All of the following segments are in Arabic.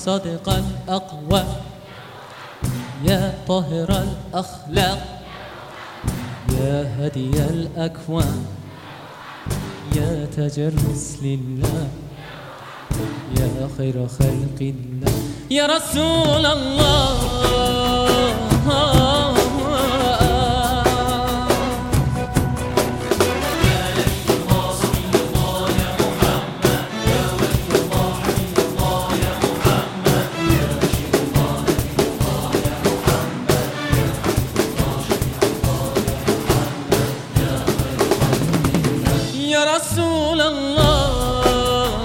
صادق الأقوى يا طاهر الأخلاق يا هدي الأكوان يا تاج الرسل لله يا خير خلق الله يا رسول الله يا رسول الله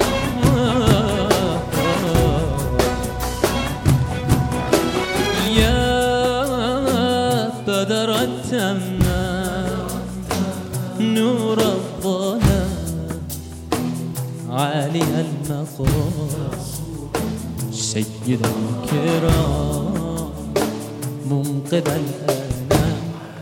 يا بدر التمام نور الظلام عالي المقام سيد الكرام منقذ الآلام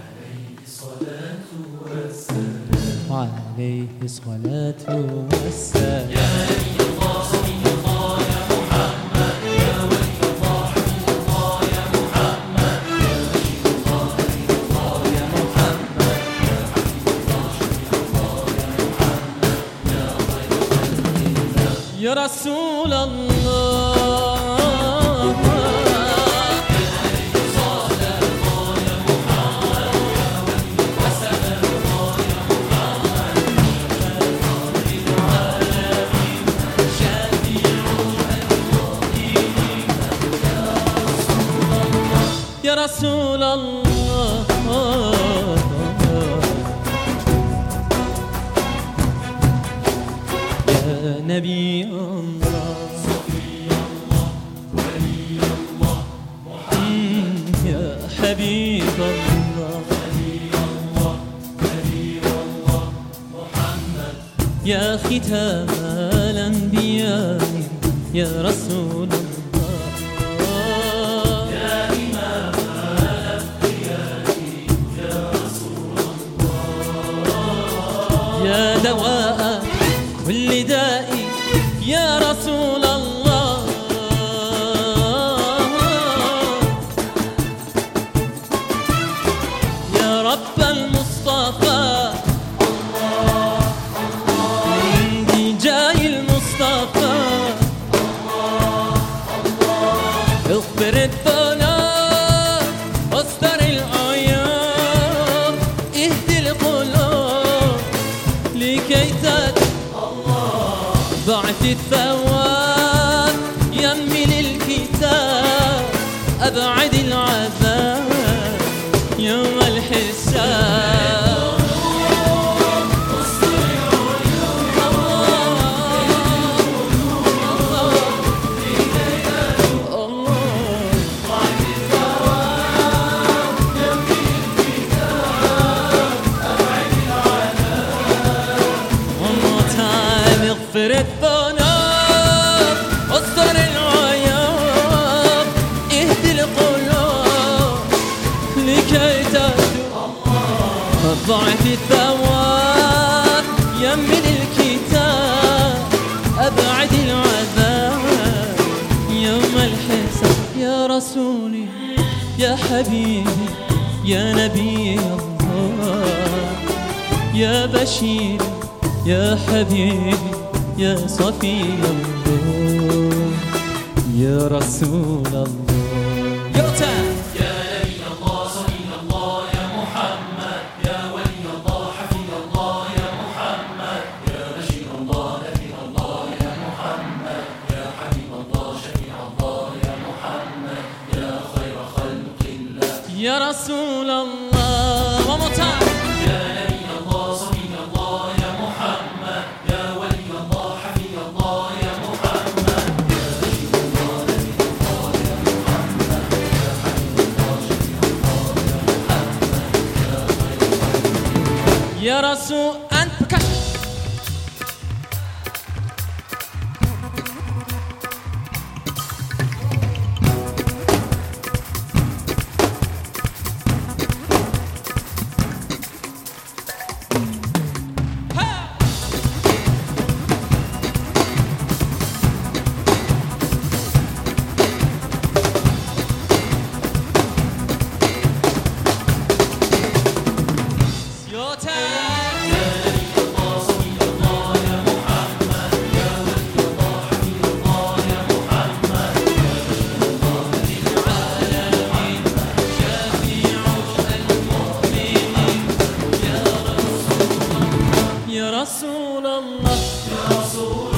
عليه الصلاة والسلام يا نبي الله صلى الله يا محمد يا ولي الله حبيب الله يا محمد يا نبي الله نبي الله يا محمد يا حبيب الله شفيع الله يا محمد يا خير خلق الله يا رسول الله يا رسول الله يا نبي الله صفي الله ولي الله محمد يا حبيب الله ولي الله ولي الله محمد يا ختام الأنبياء يا رسول الله يا دواء كل داء يا رسول الله يا رب المصطفى الله الله بجاه المصطفى الله الله اغفر الذنوب واستر العيوب اهدي القلوب لكي ضعف الثواب يمل الكتاب أبعد العذاب يوم الحساب اغفر الذنوب واستر العيوب اهدي القلوب لكي تتوب ضعف الثواب يمل الكتاب أبعد العذاب يوم الحساب يا رسولي يا حبيبي يا نبي الله يا بشير يا حبيبي يا صفي الله يا رسول الله يا نبي الله صلى الله يا محمد يا ولي الله حفيظ الله يا محمد يا بشير الله نذير الله يا محمد يا حبيب الله شفيع الله يا محمد يا خير خلق الله يا رسول الله ومتى يا رسول أنت كشف يا رسول الله، يا رسول